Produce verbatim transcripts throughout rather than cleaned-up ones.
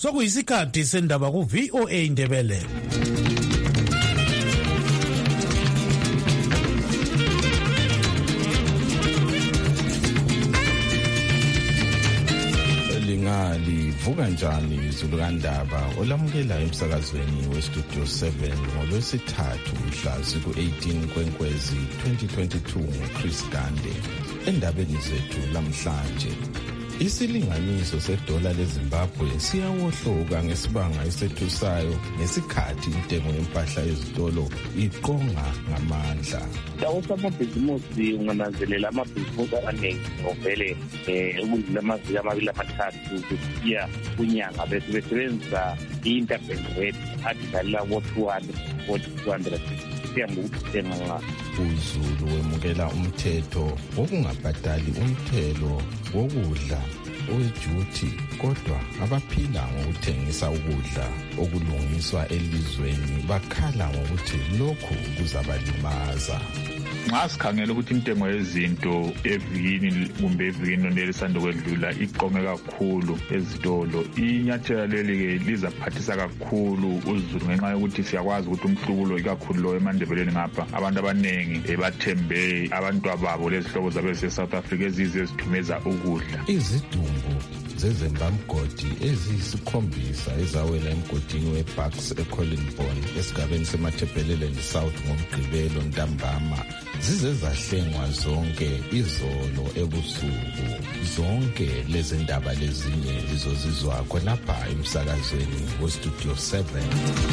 sokuyisikhathi sendaba ku V O A Ndebele. Livuka njani izulu kandaba olamukela emsakazweni westudio seven ngolwesithathu mhla ziku-eighteen kwenkwezi twenty twenty-two nguChris Gande. Endabeni zethu lamhlanje, isilinganiso sedola leZimbabwe siyawohloka ngesibanga esethusayo ngesikhathi intengo yempahla ezitolo iqonga ngamandla. Osomabhizimusi ungananzelela amabhizimusi amaningi ngokuvele ukudlula amaviki amabili amathathu kusiya kunyanga bese besebenzisa i-interbank rate adidalila ku-two hundred forty two hundred kusiya ngokuthi uthenga. UZulu wemukela umthetho wokungabhadali umthelo wokudla owejuthi, kodwa abaphila ngokuthengisa ukudla okulungiswa elizweni bakhala ngokuthi lokhu kuzabalimaza. Nxa sikhangela ukuthi intengo yezinto evikini kumbe evikini nelisanda kwedlula iqome kakhulu ezitolo, inyathela leli-ke lizaphathisa kakhulu uZulu ngenxa yokuthi siyakwazi ukuthi umhlubulo ikakhulu lo eMandebeleni ngapha abantu abaningi bathembe abantwababo lezihlobo zabe se-South Africa ezize ezithumeza ukudla. Izidumbu zezembamgodi eziyisikhombisa ezawela emgodini weBucks eCollinborn esigabeni seMathebheleleni South ngomgqibelo ntambama zize zahlengwa zonke izolo ebusuku. Zonke lezi ndaba lezinye lizozizwa khonapha emsakazweni westudio seven.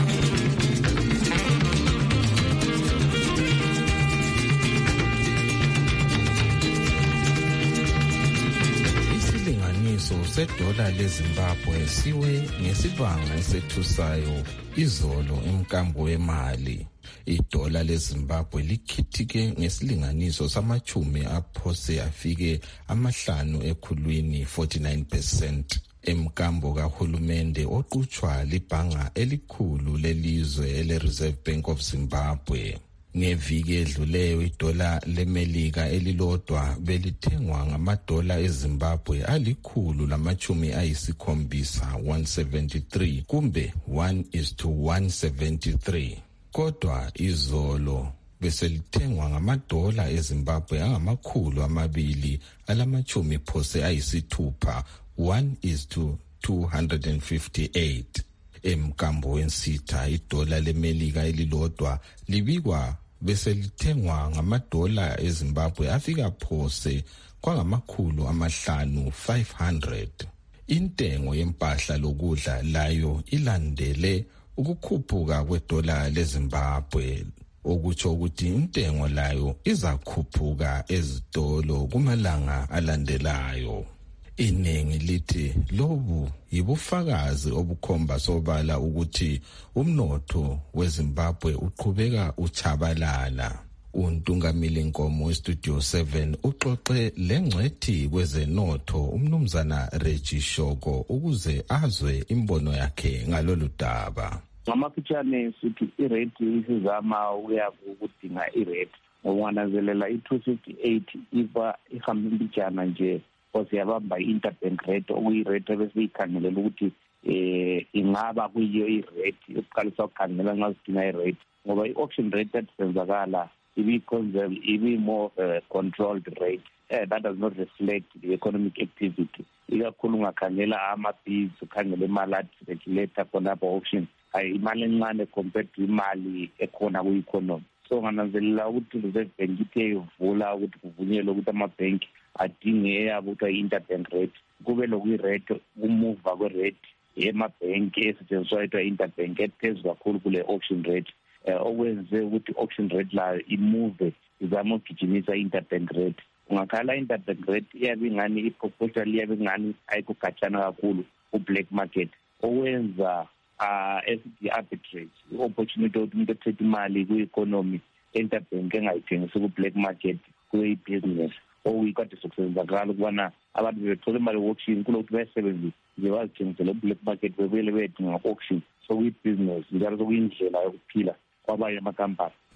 Sedola leZimbabwe siwe ngesibanga esethusayo izolo emkambo wemali. Idola leZimbabwe likhithike ngesilinganiso samachumi aphose afike amahlanu ekhulwini forty-nine percent. Emkambo kahulumende oqutshwa libhanga elikhulu lelizwe ele-Reserve Bank of Zimbabwe. Ngeviki edluleyo idola lemelika elilodwa belithengwa ngamadola eZimbabwe alikhulu lamachumi ayisikhombisa one seventy-three kumbe one is to one seventy-three. Kodwa izolo beselithengwa ngamadola eZimbabwe angamakhulu amabili alamachumi phose ayisithupha one is to two hundred fifty-eight. Emkambo wensitha idola lemelika elilodwa libikwa bese lithengwa ngamadola eZimbabwe afika phose kwangamakhulu amahlanu five hundred. Intengo yempahla lokudla layo ilandele ukukhuphuka kwedola leZimbabwe, okutsho ukuthi intengo layo izakhuphuka ezitolo kumalanga alandelayo. Iningi lithi lobu yibufakazi obukhomba sobala ukuthi umnotho weZimbabwe uqhubeka uchabalala. Untungamili Nkomo westudio seven uxoxe lengcwethi kwezenotho umnumzana Reggie Shoko ukuze azwe imbono yakhe ngalolu daba. Ngamafitshane sithi irate isizama uya ukudinga irate ngokwananzelela i-two fifty-eight iba ihambijana nje osiyabamba i-interbank rate okuyirate ebesiyikhangelela ukuthi eh ingaba kuyiyo irate yokuqalisa ukukhangela nxa sidinga irate ngoba i-auction rate etisenzakala ibi-conserve ibi-more uh, controlled rate uh, that does not reflect the economic activity. Ikakhulu ungakhangela ama-fees ukhangela imali athi-regulator khonapha auction hayi imali encane compared to imali ekhona ku-economy. So ngananzelela ukuthi Reserve Bank ithe ivula ukuthi kuvunyelwe ukuthi amabhenki adinge eyabo ukuthi i-interbank rate kube lokuyi-rate kumuva kwe-rate emabhenki esetshenziswa yetwa i-interbank ephezulu kakhulu kule auction rate okwenze ukuthi auction rate layo imuve izama ukugijimisa i-interbank rate. Ungakhala i-interbank rate iyabe ingani i-proportional iyabe ingani ayikugatshana kakhulu ku-black market okwenza uh esithi arbitrage i-opportunity ukuthi umuntu ethethe imali ku-economy interbank engayithengisi ku-black market kuyi-business okuyikade sokusenzakala ukubana abantu bebethola imali ku-auction kulokuthi bayisebenzise nje bazithengisele ku-black market bebuyele beyedinga auction sokuyi-business njalo sokuyindlela yokuphila kwabanye amakampani.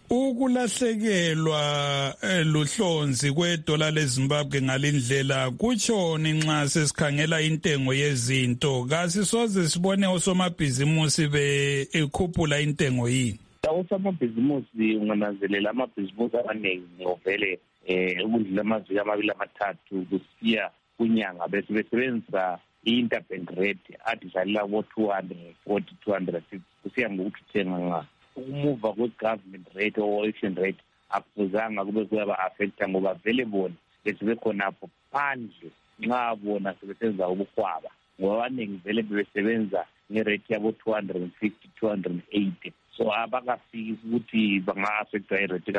Ukulahlekelwa luhlonzi kwedola leZimbabwe ngalindlela kutshoni nxa sesikhangela intengo yezinto kasisoze sibone osomabhizimusi bekhuphula intengo yini. Osomabhizimusi ungananzelela amabhizimusi amaningi ngovele eh ukudlula amaviki amabili amathathu kusiya kunyanga bese besebenzisa i-interbank rate adidlalela ko two hundred forty two hundred fifty kusiya ngokuthi uthenga ukumuva kwe-government rate or action rate akufuzanga kube kuyaba-affecta ngoba vele bona besebekhonapho phandle nxa bona sebesenza ubuhwaba ngoba abaningi vele bebesebenza ngerate yabo two hundred fifty two hundred eighty so abakafiki ukuthi banga-affecta irate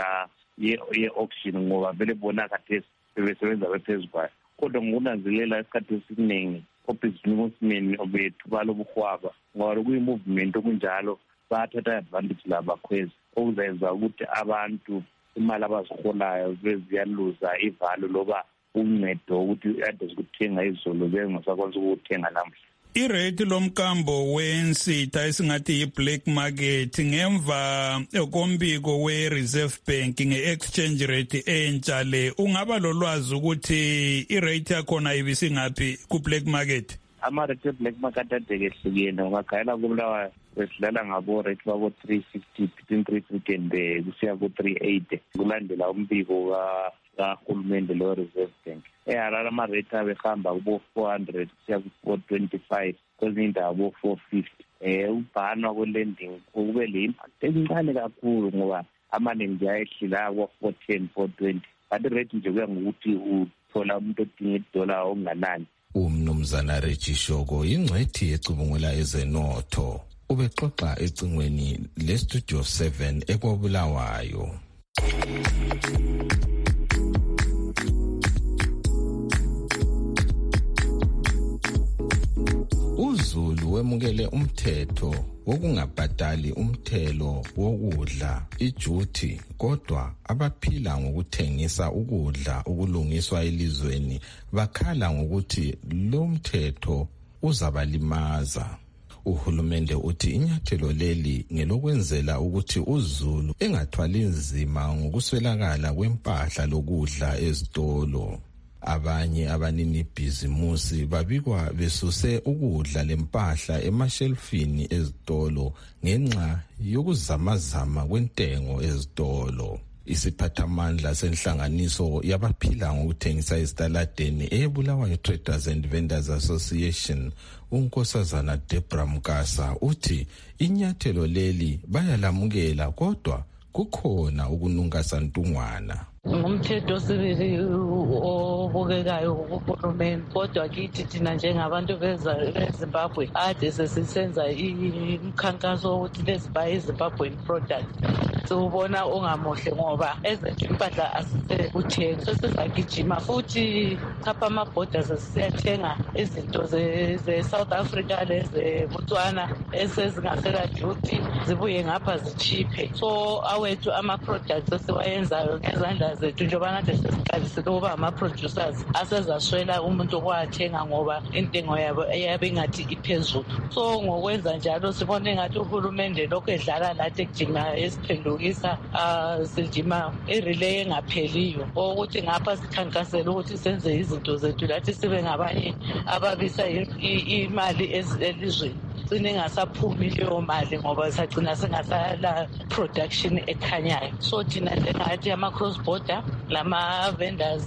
ye-auction ngoba vele bona khathesi bebesebenza bephezu kwayo kodwa ngokunanzelela isikhathi esiningi obhizimusmen bethu balobuhwaba ngoba kuyi-movement okunjalo bathatha advantage labakhwezi okuzenza ukuthi abantu imali abaziholayo beziyaluza ivalo loba uncedo ukuthi ade zikuthenga izolo bengasakwazi ukuthenga namhla. Irate lomkambo wensitha esingathi yi-black market ngemva kombiko we-Reserve Bank nge-exchange rate entsha le ungaba lolwazi ukuthi irate yakhona ibisingaphi ku-black market? Ama-rate e-black market adekehlukene ungakhayela kubulawayo besidlala ngabo-rate babo-three fifty between three fifty and kusiya ku-three eighty kulandela umbiko kahulumende lo-Reserve Bank. eharare amarate abehamba kubo-four hundred kusiya ku-four twenty-five kwezinye indawo bo-four fifty um ukubhanwa kwe-lending kube le-impact encane kakhulu ngoba amaningi ayehlila kwa-four ten four twenty kanti irate nje kuya ngokuthi uthola umuntu odinga idola okunganani. Umnumzana Reggie Shoko ingcwethi ecubungula ezenotho ubexoxa ecingweni le-Studio seven ekwabulawayo. uZulu wemukele umthetho wokungabhadali umthelo wokudla ijuthi kodwa abaphila ngokuthengisa ukudla ukulungiswa elizweni bakhala ngokuthi lo mthetho uzabalimaza. Uhulumende uthi inyathelo leli ngelokwenzela ukuthi uZulu engathwali nzima ngokuswelakala kwempahla lokudla ezitolo. Abanye abanini bhizimusi babikwa besuse ukudla lempahla emashelfini ezitolo ngenxa yokuzamazama kwentengo ezitolo. Isiphathamandla senhlanganiso yabaphila ngokuthengisa ezitaladeni eBulawayo Traders and Vendors Association uNkosazana Debra Mkasa uthi inyathelo leli bayalamukela kodwa kukhona ukunungasa ntungwana. Umthetho sibili obukekayo kuhulumeni kodwa kithi thina njengabantu beZimbabwe ade sesisenza imkhankaso ukuthi lesibaye iZimbabwean product siwubona ongamuhle ngoba ezethu impahla asisekuthenga sesizagijima futhi chapha ama-borders sesiyathenga izinto ze-South Africa leze-Botswana esezingasela duty zibuye ngapha zichiphe so awethu ama-products esiwayenzayo ngezandla zethu njengoba kade sesiqalisile ukuba ama-producers asezaswela umuntu okwathenga ngoba intengo yabo eyabe ingathi iphezulu so ngokwenza njalo sibone engathi uhulumende lokhu edlala lathi ekujima esiphendukisa sijima irelay engapheliyo ukuthi ngapha sikhankasela ukuthi senze izinto zethu lathi sibe ngabanye ababisa imali elizweni sigcine ingasaphumi leyo mali ngoba sagcina singasala production ekhanyayo so thina njengathi ama-cross border lama-vendors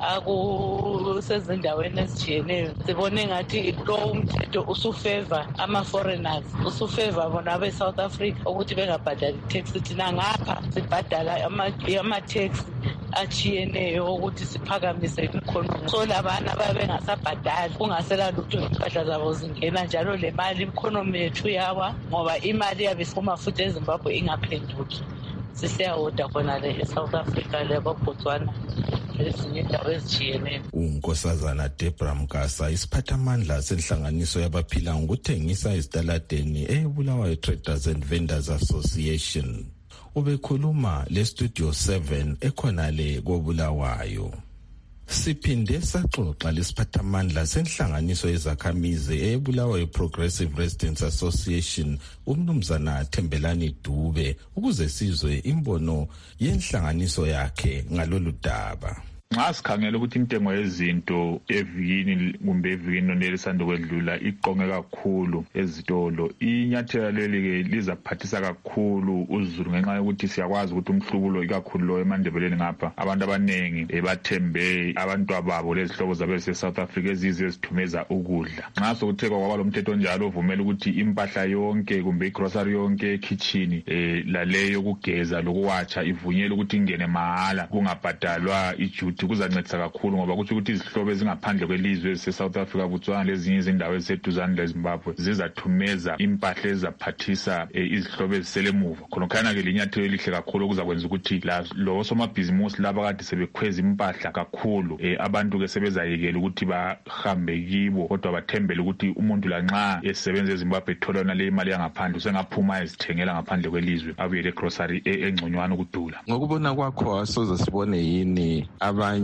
akusezindaweni ezijiyeneyo sibone ngathi lo umthetho usufeva ama-foreigners usufeva bona abe-South Africa ukuthi bengabhadali i-tax thina ngapha sibhadala ama-tax achiyeneyo ukuthi siphakamise i-economy so labana babengasabhadali kungasela lutho impahla zabo zingena njalo le mali i-economy yethu yawa ngoba imali yabe siphuma futhi eZimbabwe ingaphenduki sisiyahoda khona le eSouth Africa leBotswana ezinye indawo ezijiyeneyo. uNkosazana Debra Mkasa isiphathamandla senhlanganiso yabaphila ngokuthengisa ezitaladeni eBulawayo Traders and Vendors Association ubekhuluma le Studio seven ekhona le koBulawayo. Siphinde saxoxa lesiphathamandla senhlanganiso yezakhamizi eBulawayo Progressive Residents Association umnumzana Thembelani Dube ukuze sizwe imbono yenhlanganiso yakhe ngalolu daba. Nxa sikhangela ukuthi intengo yezinto evikini kumbe evikini nelisanda kwedlula iqonge kakhulu ezitolo, inyathelo leli ke lizaphathisa kakhulu uZulu ngenxa yokuthi siyakwazi ukuthi umhlubulo ikakhulu lo eMandebeleni ngapha abantu abanengi bathembe abantu ababo lezihlobo zabe se-South Africa ezizwe ezithumeza ukudla. Nxa sokuthekwa kwaba lo mthetho njalo uvumela ukuthi impahla yonke kumbe igrocery yonke ekitchen eh laleyo ukugeza lokuwatsha ivunyelwe ukuthi ingene mahala kungabhadalwa ijuti, kuzancedisa kakhulu ngoba kuthi ukuthi izihlobo ezingaphandle kwelizwe ese-South Africa, Botswana lezinye izindawo eziseduzane leZimbabwe zizathumeza impahla ezaphathisa izihlobo eziselemuva. Khonokana ke linyathelo elihle kakhulu okuzakwenza ukuthi lo somabhizimusi laba kade sebekhweza impahla kakhulu abantu ke sebezayekela ukuthi bahambe kibo, kodwa bathembele ukuthi umuntu lanxa esebenza eZimbabwe ethola nale imali yangaphandle usengaphuma ezithengela ngaphandle kwelizwe abuye le grocery engconywana ukudula. Ngokubona kwakho asoze sibone yini abanye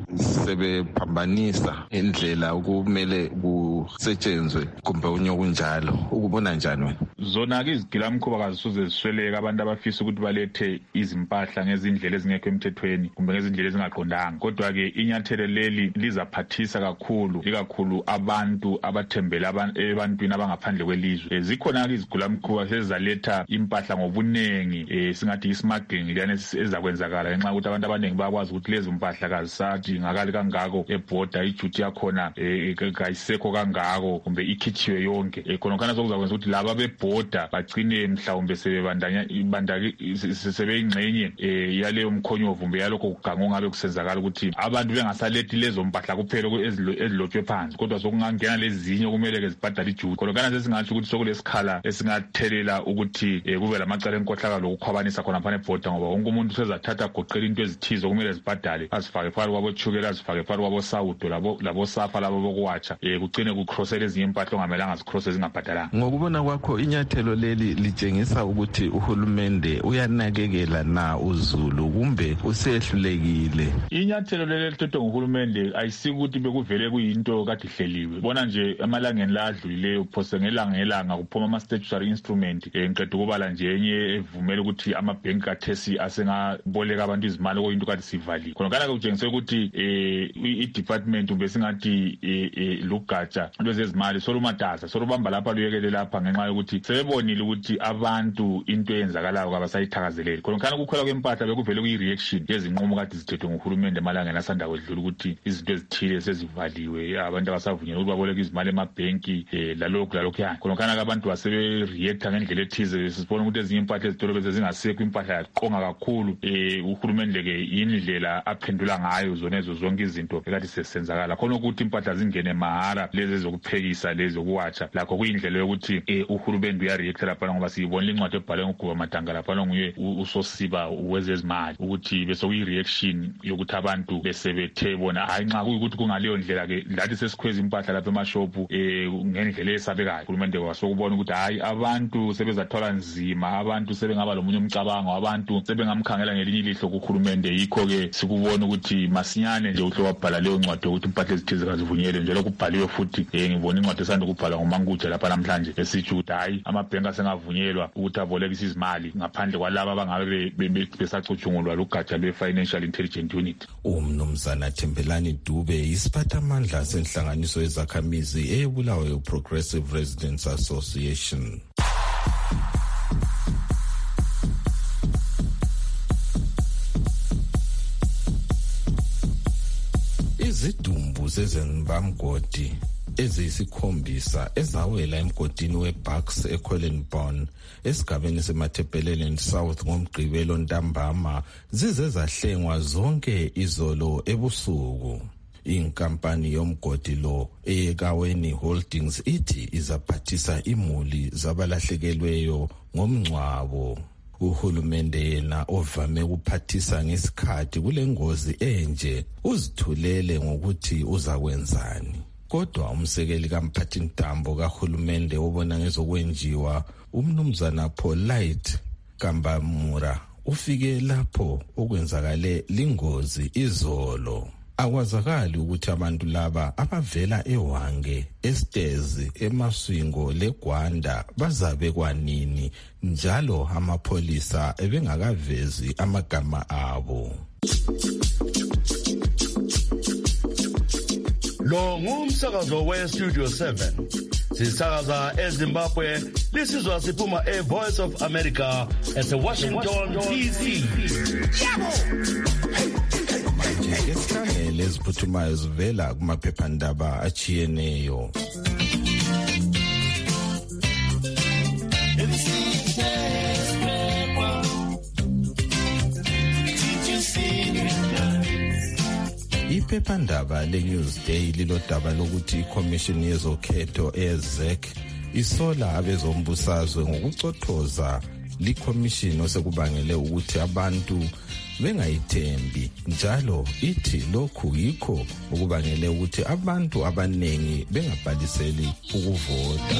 sebephambanisa indlela okumele kusetshenzwe kumbe unye kunjalo, ukubona njani wena? Zona ke izigilamkhuba kazisoze zisweleka abantu abafisa ukuthi balethe izimpahla ngezindlela ezingekho emthethweni kumbe ngezindlela ezingaqondanga, kodwa ke inyathelo leli lizaphathisa kakhulu ikakhulu abantu abathembela ebantwini abangaphandle kwelizwe. Zikhona ke izigilamkhuba sezaletha impahla ngobunengi, singathi ismuggling liyane ezakwenzakala ngenxa ukuthi abantu abanengi bayakwazi ukuthi lezi impahla kazisathi ngakali kangako eborder ijuti yakhona kayisekho kangako kumbe ikhithiwe yonke. Khonokana sokuzakwenza ukuthi laba beborder bagcine mhlawumbe sebebandanya ibandaki sebeyingxenye yaleyo mkhonyovu kumbe yalokho kugango ongabe kusenzakala ukuthi abantu bengasalethi lezo mpahla kuphela ezilotshwe phansi, kodwa sokungangena lezinye kumele ke zibhadale ijuti. Khonokana sesingathi ukuthi sokulesikhala esingathelela ukuthi kube lamacala enkohlakalo okukhwabanisa khona phana eborder, ngoba wonke umuntu sezathatha goqela into ezithizo kumele zibhadale, azifake phakathi kwabo chukela, azifake phakathi kwabo sawudo labo labo safa labo bokuwatsha kugcine kucrossela ezinye impahla ongamelanga zicrosse zingabhadalanga. Ngokubona kwakho inyathelo leli litshengisa ukuthi uhulumende uyanakekela na uZulu kumbe usehlulekile? Inyathelo leli lithethwe nguhulumende ayisikuthi bekuvele kuyinto kade ihleliwe. Bona nje emalangeni la adlulileyo phose ngelanga ngelanga kuphuma ama statutory instrument enqedwe kubala nje enye evumela ukuthi ama bank kathesi asengaboleka abantu izimali kuyinto kade sivaliwe. Khonokana kutshengisa ukuthi eh i-department ube singathi lugatsha lwezezimali solumatasa solubamba lapha luyekele lapha ngenxa yokuthi sebebonile ukuthi abantu into eyenzakalayo kabasayithakazeleli. Khonokana kukhwela kwempahla bekuvele kuyi-reaction yezinqumo kade zithethwe nguhulumende emalangeni asanda kwedlula ukuthi izinto ezithile sezivaliwe, abantu abasavunyelwa ukuthi baboleke izimali emabhenki lalokhu lalokhu yani. Khonokana ke abantu basebe-reacta ngendlela ethize, sisibona ukuthi ezinye impahla ezidolobheni zingasekho, impahla yaqonga kakhulu. Uhulumende ke indlela aphendula ngayo zona ezo zonke izinto ekade sesenzakala khona ukuthi impahla zingene mahara lezi ezokuphekisa lezi zokuwatsha, lakho kuyindlela yokuthi uhulumende uyareacta lapha ngoba siyibona incwadi ebhalwe nguGuba Matanga lapha nguye usosiba wezezimali ukuthi bese kuyi-reaction yokuthi abantu besebethe bona hayi nxa kuyukuthi kungaleyo ndlela ke lathi sesikhweza impahla lapha emashopu ngendlela esabekayo. Uhulumende wasokubona ukuthi hayi abantu sebezathola nzima, abantu sebengaba lomunye umcabango, abantu sebengamkhangela ngelinye ilihlo kuhulumende. Yikho ke sikubona ukuthi masinyane nje uhle wabhala leyo ncwadi ukuthi impahla ezithize kazivunyelwe, njalo kubhaliwe futhi ngibona incwadi esanda ukubhala nguManguthe lapha namhlanje esitsho ukuthi hayi amabhenki asengavunyelwa ukuthi abolekise izimali ngaphandle kwalaba abangabe besacutshungulwa lugatsha lwe-Financial Intelligence Unit. Umnumzana Thembelani Dube isiphathamandla senhlanganiso yezakhamizi eBulawayo Progressive Residents Association. Izidumbu zezenbamgodi eziyisikhombisa ezawela emgodini weBucks eCollenborn esigabeni seMathebhelelen South ngomgqibelo ntambama zize zahlengwa zonke izolo ebusuku. Inkampani yomgodi lo eKaweni Holdings ithi izaphathisa imuli zabalahlekelweyo ngomngcwabo. Uhulumende yena ovame ukuphathisa ngesikhathi kule ngozi enje uzithulele ngokuthi uzakwenzani. Kodwa umsekeli kamphathintambo kahulumende obona ngezokwenjiwa umnumzana Polite Kambamura ufike lapho okwenzakale lingozi izolo. Akwazakali ukuthi abantu laba abavela eHwange, eStezi, eMaswingo leGwanda bazabe kwanini njalo amapholisa ebengakavezi amagama abo. Lo ngumsakazo we Studio seven. Sisakaza eZimbabwe, lisizwa siphuma eVoice of America eseWashington D C. Manje esikhangele eziphuthumayo zivela kumaphephandaba achiyeneyo. Iphephandaba leNewsday lilodaba lokuthi iCommission yezokhetho eZEC isola abezombusazwe ngokucothoza liCommission osekubangele ukuthi abantu bengayithembi, njalo ithi lokhu yikho okubangele ukuthi abantu abanengi bengabhaliseli ukuvota.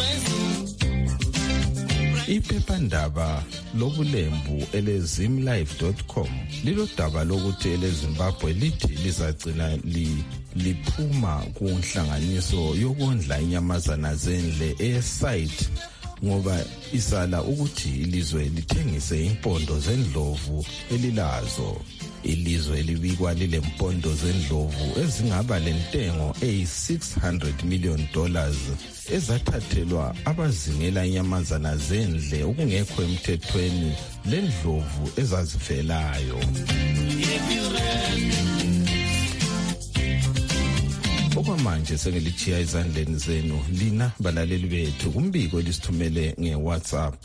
Iphephandaba lobulembu elezimlife dot com lilodaba lokuthi eleZimbabwe lithi lizacina li liphuma kunhlanganiso yokondla inyamazana zendle eSite ngoba isala ukuthi ilizwe lithengise impondo zendlovu elilazo. Ilizwe elibikwa lilempondo zendlovu ezingaba lentengo eyi six hundred million dollars ezathathelwa abazingela inyamazana zendle okungekho emthethweni lendlovu ezazifelayo. Okwamanje sengilichiya izandleni zenu lina balaleli bethu kumbiko elisithumele ngeWhatsApp.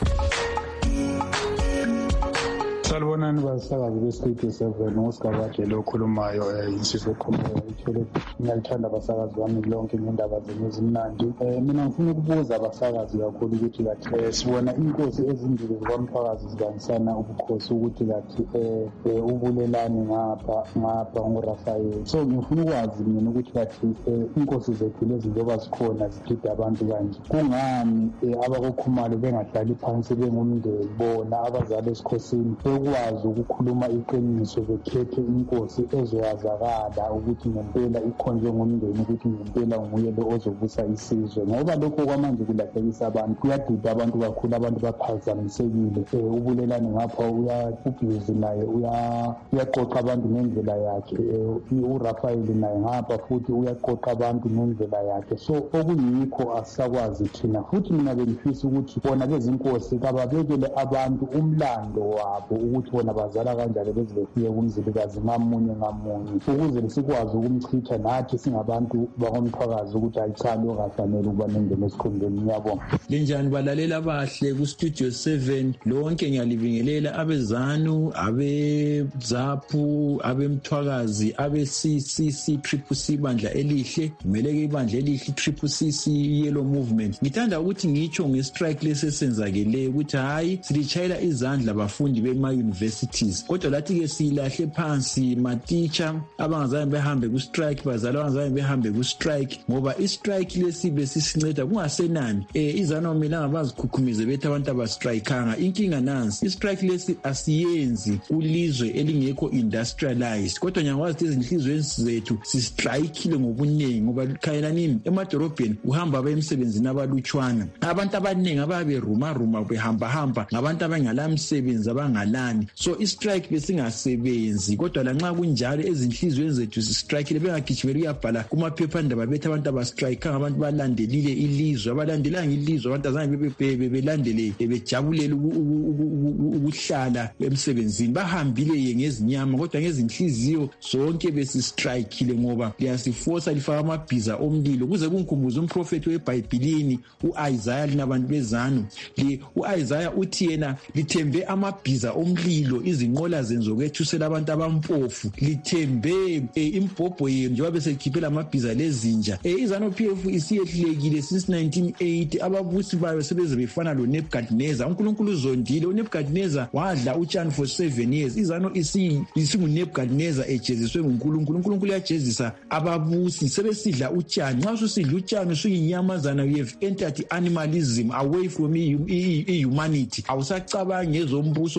Salibonani basakazi beStudio seven ngosigabadle okhulumayo insizwe ekhulumayo ithele ngiyalithanda abasakazi bami lonke ngendaba zenu ezimnandi. Mina ngifuna ukubuza abasakazi kakhulu ukuthi kathi sibona inkosi ezimbili zikaMthwakazi zibanisana ubukhosi ukuthi kathi ubulelani ngapha ngapha ngoRafael. So ngifuna ukwazi mina ukuthi kathi inkosi zethu lezi njengoba zikhona zidida abantu kanje kungani abakokhumalo bengahlali phansi bengumndeni bona abazali esikhosini ukwazi ukukhuluma iqiniso bekhethe inkosi ezoyazakala ukuthi ngempela ikhonjwe ngomndeni ukuthi ngempela nguye lo ozobusa isizwe, ngoba lokho kwamanje kulahlekisa abantu, kuyadida abantu kakhulu, abantu baphazamisekile. Ubulelani ngapha uyabhizi naye uyaqoqa abantu ngendlela yakhe, uRafael naye ngapha futhi uyaqoqa abantu ngendlela yakhe. So okuyikho asakwazi thina, futhi mina bengifisa ukuthi bona bezinkosi kababekele abantu umlando wabo ukuthi bona bazala kanjani beze befike kumzilikazi ngamunye ngamunye ukuze sikwazi ukumchitha nathi singabantu bakoMthwakazi ukuthi ayichalo kafanele ukuba nendlela esikhundleni. Ngiyabonga. Linjani balalela bahle ku Studio seven lonke ngiyalibingelela abezanu abezaphu abemthwakazi abe C C C triple C bandla elihle umeleke ibandla elihle triple C C yellow movement. Ngithanda ukuthi ngitsho ngestrike lesesenzakele ukuthi hayi silichayela izandla abafundi bema universities kodwa lathi ke silahle phansi ma-teacher abangazange behambe ku strike, bazali abangazange behambe ku strike ngoba i strike lesibe sisinceda kungasenani eh izana omelanga bazikhukhumeze bethi abantu abastrikeanga. Inkinga nansi i strike lesi asiyenzi kulizwe elingekho industrialized kodwa nyakwazi izinhlizweni zethu si strikeile ngobuningi ngoba khayela nini emadorobheni uhamba abayemsebenzini abalutshwana, abantu abaningi ababe ruma ruma behamba hamba ngabantu abangalamsebenzi abangalani. So i strike besingasebenzi kodwa lanxa kunjalo ezinhlizweni zethu si strikeile bengagijimela uyabhala kumaphephandaba bethi abantu abastrike abantu balandelile ilizwe abalandelanga ilizwe abantu azange bebe belandele bejabulela ukuhlala emsebenzini bahambile ngezinyama kodwa ngezinhliziyo zonke besistrikeile ngoba liyasiforsa lifaka amabhiza omlilo kuze kungikhumbuza umprofeti weBhayibhelini uIsaiah linabantu bezanu li uIsaiah uthi yena lithembe amabhiza omlilo izinqola zenzokwethusela abantu abampofu lithembe imbhobho yenu njengoba besekhiphela amabhiza lezinja. Izanu P F isiyehlulekile since nineteen eighty ababusi bayo sebeze befana lo Nebuchadnezzar. uNkulunkulu uzondile uNebuchadnezzar wadla utshani for seven years. Izanu isi isingu Nebuchadnezzar ejeziswe nguNkulunkulu. uNkulunkulu uyajezisa ababusi sebesidla utshani. Nxa usidla utshani usuyinyamazana you have entered animalism away from humanity. Awusacabangi ngezombuso kakahle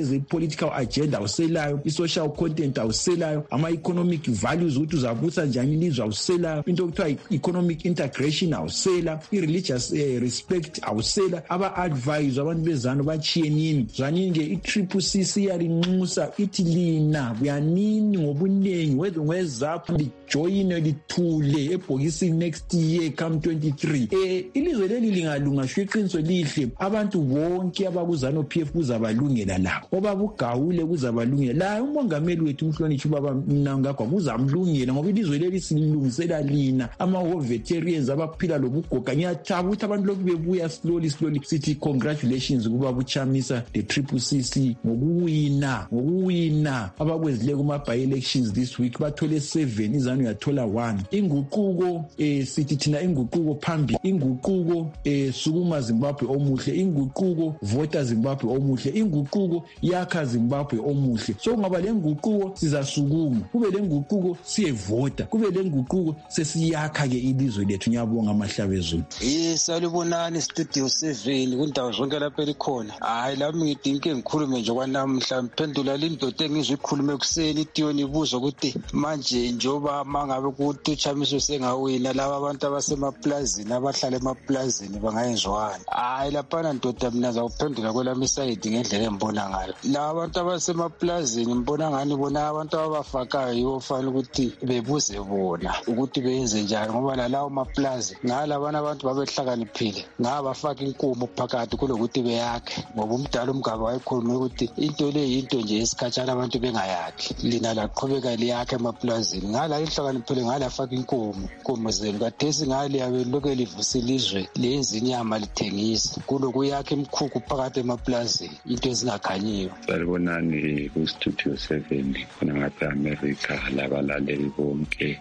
eze political agenda awuselayo, i-social content awuselayo, ama-economic values ukuthi uzabusa njani ilizwe awuselayo, into okuthiwa economic integration awusela, i-religious uh, respect awusela. Aba-advise abantu bezano bachiye nini zwanini-ke i-triple C C iyalinxusa ithi lina buyanini ngobunengi wethu ngwezapho lijoyine lithule ebhokisini next year come twenty-three. Eh ilizwe leli lingalunga sho iqiniso lihle abantu bonke abakuzano P F kuzabalungela labo, obabugawule kuzabalungela la. Umongameli wethu umhlonishwa ubaba Mnangagwa kuzamlungela ngoba ilizwe leli silungisela lina ama-veterans abaphila lobugoga. Ngiyathaba ukuthi abantu lokhu bebuya slowly slowly sithi congratulations kuba buchamisa the triple C C ngokuwina ngokuwina abakwezile kuma by-elections this week bathole seven, izanu yathola one. Inguquko eh sithi thina inguquko phambili, inguquko eh sukuma Zimbabwe omuhle, inguquko vota Zimbabwe omuhle, inguquko yakha Zimbabwe omuhle. So ngaba le nguquko sizasukuma, kube le nguquko siyevota, kube le nguquko sesiyakha ke ilizwe lethu. Ngiyabonga amahlabezulu. Eh salibonani studio seven kundawo zonke lapha elikhona. Hayi lami ngidinke ngikhulume nje kwanamhla ngiphendula lindoda engizikhulume kuseni itiyoni ibuzo ukuthi manje njoba mangabe kuthi uchamiso sengawina laba abantu abasemaplazini abahlala emaplazini bangayenzwani. Hayi lapha ndoda mina zawuphendula kwelami side ngendlela engibona ngayo. Laba abantu abasemaplazini ngibona ngani bona abantu abafakayo ofanele ukuthi bebuze bona ukuthi beyenze njani ngoba lalawo maplazi ngalabana abantu babehlakaniphile ngabafaka inkumo phakathi kulokuthi beyakhe ngoba umdala umgaba wayekhuluma ukuthi into le yinto nje esikhatshana abantu bengayakhi, lina laqhubeka liyakhe emaplazini ngala lihlakaniphile ngala faka inkumo inkumo zenu kathesi ngale yabe lokho livusa ilizwe lenza inyama lithengisa kulokuyakhe imkhukhu phakathi emaplazini into ezingakhanyiyo. Salibonani ku Studio seven khona ngapha America labalaleli bonke.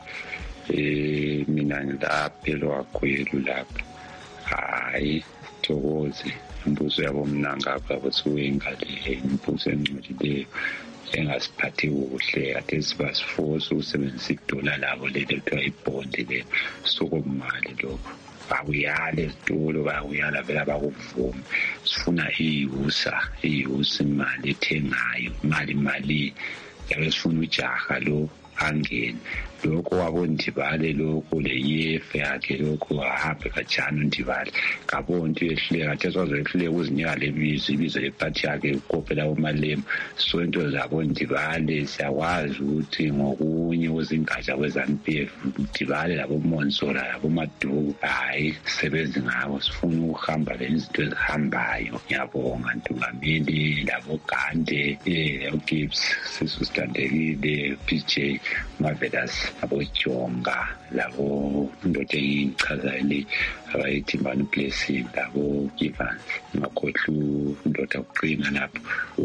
Eh mina ngilapho wakwelu lapha. Hayi thokoze imbuzo yabo Mnangagwa basuwengale imbuzo encodileyo engasiphathi kuhle ade sibasifosa ukusebenzisa idola labo lelo kuthiwa ibhondi le sokomali lokho bawuyala ezitolo bawuyala vela bakuvuma sifuna iyusa iyusa imali ethengayo imali imali yabe sifuna ujaha lo angene lokho wabondibale lokho le yefe yakhe lokho ahambe kajana undibale ngabonto yehleka athe sozehleka uzinika lebizo ibizo lephathi yakhe ukopela umalema so into zabondibale siyakwazi ukuthi ngokunye uzingatsha kweZANU-P F udibale labo Monsola labo Maduku hayi sebenzi ngabo sifuna ukuhamba lezinto ezihambayo. Ngiyabonga Ntungameli labo Gande eh uGibbs sisustandekile P J Marvelous abojonga labo ndoda engichazile abayithi Mbani Blessing labo Givans ngakhohlu ndoda uqina lapho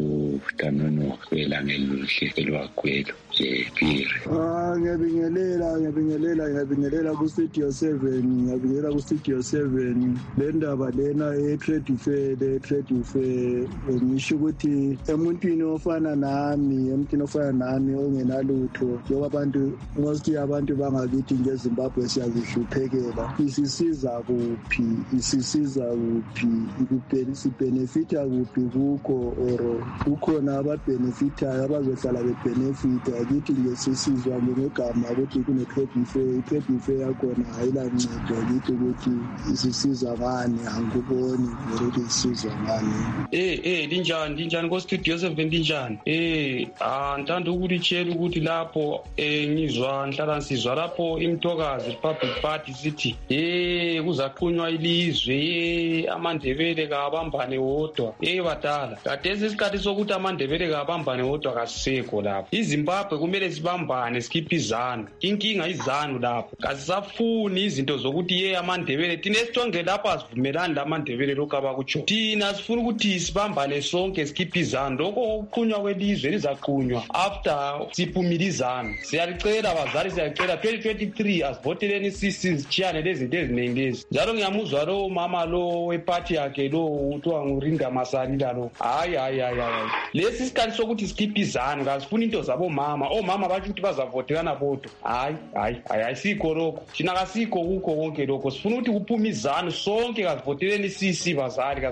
uDanono kwelanga elihle elwagwelo je Pire. Ah ngiyabingelela ngiyabingelela ngiyabingelela ku Studio seven ngiyabingelela ku Studio seven le ndaba lena e trade fair le trade fair ngisho ukuthi emuntwini ofana nami emuntwini ofana nami ongenalutho njengoba abantu ngokuthi abantu bangakithi nje eZimbabwe siyazihluphekela isisiza kuphi isisiza kuphi ikupeli sibenefita kuphi kuko or kukhona ababenefitayo abazohlala bebenefita akithi nje sisizwa ngegama ukuthi kune trade fair trade fair yakhona ayilancedo akithi ukuthi isisiza ngani angikuboni ukuthi isisiza ngani. Eh eh linjani linjani ko Studio seven linjani eh ah ngithanda ukuthi tshela ukuthi lapho eh ngizwa nhlala nsizwa lapho iMthokazi Republic Party sithi eh kuzaqunywa ilizwe eh amandebele kabambane wodwa eh badala kadesi isikhathi sokuthi amandebele kabambane wodwa kasisekho lapho. iZimbabwe kumele sibambane sikhiphe izanu inkinga izanu lapho kasisafuni izinto zokuthi ye amandebele thina esithonge lapha asivumelani lamandebele lokho abakutsho thina sifuna ukuthi sibambane sonke sikhiphe izanu lokho ukuqunywa kwelizwe lizaqunywa after siphumile izanu. Siyalicela abazali siyacela twenty twenty-three asivoteleni sisi chiyane lezinto eziningi lezi njalo ngiyamuzwa lo mama lo weparty yakhe lo uthiwa nguRinda Masalila lo hayi hayi hayi lesi isikhathi sokuthi sikhiphe izanu kasifuna into zabo mama omama bathi ukuthi bazavotelana bodwa hayi hayi hayi sikho lokho thina kasikho kukho konke lokho sifuna ukuthi kuphume izanu sonke kasivoteleni sisi bazali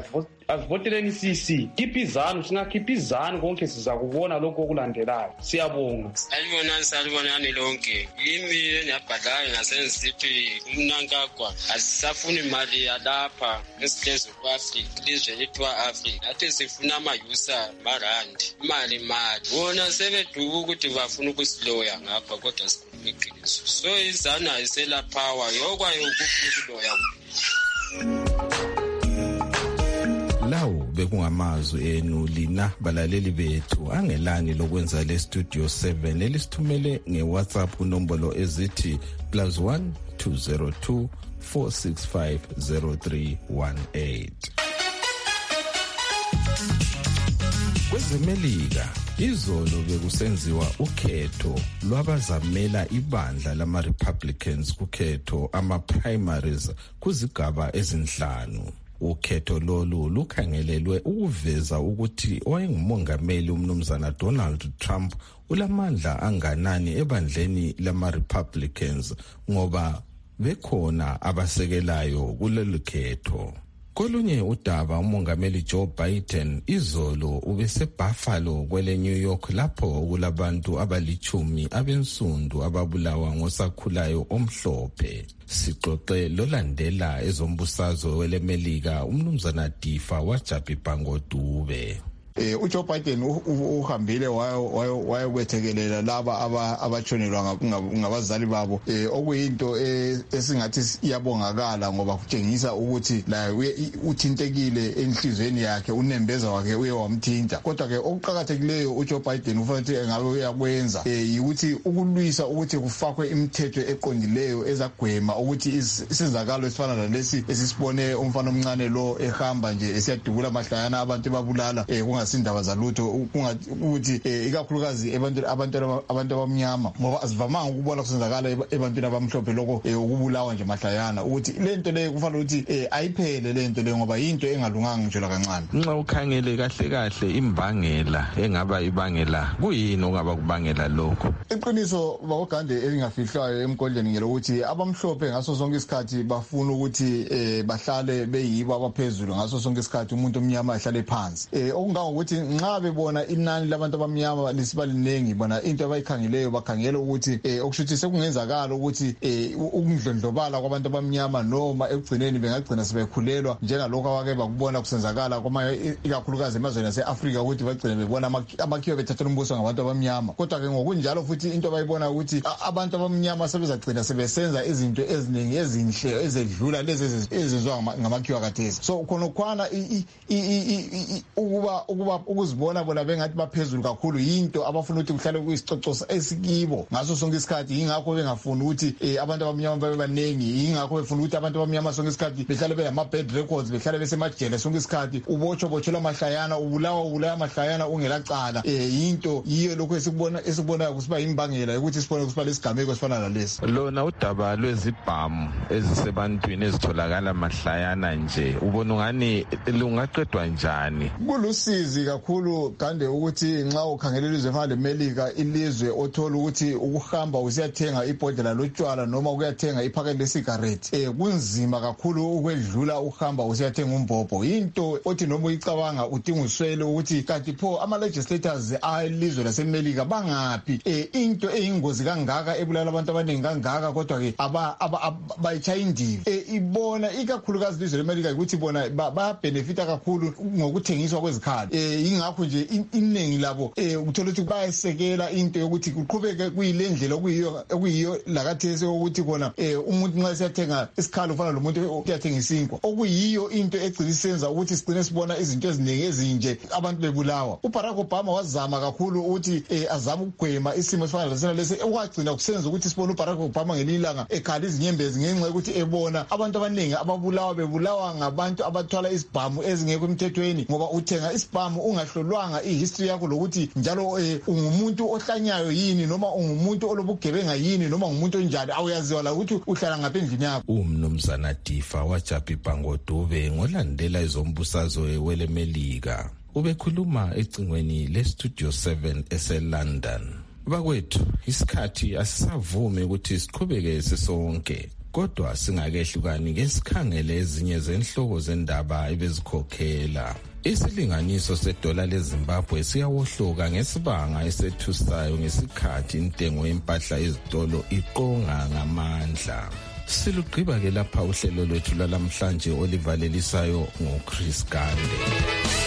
asivoteleni C C. Khipha izanu, singakhipha izanu konke sizakubona lokho okulandelayo. Siyabonga. Salibonani salibonani lonke. Yimi niyabhadala ngasenzisithi umnankagwa asisafuni imali yalapha nesihlezi kwa-Afrika. Ilizwe lethu wa-Afrika. Athi sifuna amayusa marandi. Imali imali. Bona sebeduka ukuthi bafuna ukusiloya ngapha kodwa sikhuluma iqiniso. So izanu ayisela power yokwayo ukusiloya. Lawo bekungamazwi enu lina balaleli bethu angelani lokwenza le studio seven elisithumele ngeWhatsApp kunombolo ezithi plus one two zero two four six five zero three one eight. KwezeMelika izolo bekusenziwa ukhetho lwabazamela ibandla lama-Republicans kukhetho ama-primaries kuzigaba ezinhlanu. Ukhetho lolu lukhangelelwe ukuveza ukuthi owayengumongameli umnumzana Donald Trump ulamandla anganani ebandleni lama-Republicans ngoba bekhona abasekelayo kulolu khetho. Kolunye udaba umongameli Joe Biden izolo ubeseBuffalo kwele New York lapho kulabantu abalichumi abensundu ababulawa ngosakhulayo omhlophe. Sixoxe lolandela ezombusazwe weleMelika umnumzana Difa waJaphi Dube. Eh uJoe Biden uhambile wayo wayethekelela laba abatshonelwa ngabazali babo eh okuyinto esingathi iyabongakala ngoba kutshengisa ukuthi la uthintekile enhlizweni yakhe unembeza wakhe uye wamthinta kodwa ke okuqhakathekileyo uJoe Biden ufanele engabe uyakwenza eh ukuthi ukulwisa ukuthi kufakwe imithetho eqondileyo ezagwema ukuthi isizakalo esifana nalesi esisibone umfana omncane lo ehamba nje esiyadubula mahlayana abantu babulala eh sindaba zalutho ukuthi ikakhulukazi abantu abantu abantu abamnyama ngoba asivamanga ukubona kusenzakala ebantwini abamhlophe lokho ukubulawa nje mahlayana ukuthi lento leyo kufanele ukuthi ayiphele lento leyo ngoba into engalunganga nje la kancane. Nxa ukhangele kahle kahle imbangela engaba ibangela kuyini ongaba kubangela lokho? Iqiniso bakugande elingafihlwayo emkodleni ngelokuthi abamhlophe ngaso sonke isikhathi bafuna ukuthi bahlale beyibo abaphezulu ngaso sonke isikhathi umuntu omnyama ahlale phansi. Okunga ukuthi nxa bebona inani labantu abamnyama lisibaliningi bona into abayikhangeleyo bakhangela ukuthi okushuthi sekungenzakala ukuthi ukundlondlobala kwabantu abamnyama noma ekugcineni bengagcina sebekhulelwa njengalokho abake bakubona kusenzakala kwamanye ikakhulukazi emazweni aseAfrika ukuthi bagcine bebona amakhiwo bethathela umbuso ngabantu abamnyama kodwa ke ngokunjalo futhi into abayibona ukuthi abantu abamnyama sebezagcina sebesenza izinto eziningi ezinhle ezedlula lezi ezenziwa ngamakhiwo akathesi so khona khwana ukuba ukuba ukuzibona bona bengathi baphezulu kakhulu into abafuna ukuthi kuhlale kuyisicoco esikibo ngaso sonke isikhathi ingakho bengafuni ukuthi abantu abamnyama babe baningi ingakho befuna ukuthi abantu abamnyama sonke isikhathi behlale beyama bad records behlale besemajele sonke isikhathi ubotsho botshelwa mahlayana ubulawa ubulawa mahlayana ungelacala into yiyo lokho esikubona esibona kusiba imbangela ukuthi sibone kusiba lesigameko sifana nalesi. Lona udaba lwezibhamu ezisebantwini ezitholakala mahlayana nje ubona ngani lungaqedwa njani? Kulusizi kakhulu kande ukuthi nxa ukhangela ilizwe efana leMelika ilizwe othola ukuthi ukuhamba usiyathenga ibhodlela lotshwala noma ukuyathenga iphakethe lesigarette eh kunzima kakhulu ukwedlula uhamba usiyathenga umbhobho into othi noma uyicabanga udinga uswele ukuthi kanti pho ama legislators alizwe laseMelika bangaphi eh into eyingozi kangaka ebulala abantu abaningi kangaka kodwa ke aba abayichaya indivi eh ibona ikakhulukazi ilizwe leMelika ukuthi bona ba benefita kakhulu ngokuthengiswa kwezikhali eh ingakho nje iningi labo eh uthola ukuthi bayasekela into yokuthi kuqhubeke kuyilendlela okuyiyo okuyiyo lakathese ukuthi kona eh umuntu nxa siyathenga isikhali ufana lomuntu uyathenga isinkwa okuyiyo into egcina isenza ukuthi sigcine sibona izinto eziningi ezinje abantu bebulawa. uBarack Obama wazama kakhulu ukuthi eh azama ukugwema isimo esifana lesena lesi okwagcina kusenza ukuthi sibone uBarack Obama ngelilanga ekhala izinyembezi ngenxa yokuthi ebona abantu abaningi ababulawa bebulawa ngabantu abathwala isibhamu ezingekho emthethweni ngoba uthenga isibhamu ungahlolwanga ihistory yakho lokuthi njalo ungumuntu ohlanyayo yini noma ungumuntu olobugebenga yini noma ngumuntu onjani awuyaziwa la ukuthi uhlala ngapha endlini yakho. Umnumzana Difa waJaphi Dube ngolandela izombusazwe weleMelika ubekhuluma ecingweni leStudio seven eseLondon. Bakwethu isikhathi asisavumi ukuthi siqhubeke sesonke kodwa singakehlukani ke sikhangele ezinye zenhloko zendaba ebezikhokhela. Isilinganiso sedola leZimbabwe siyawohloka ngesibanga esethusayo ngesikhathi intengo yempahla ezitolo iqonga ngamandla. Silugqiba ke lapha uhlelo lwethu lalamhlanje olivalelisayo ngoChris Gande.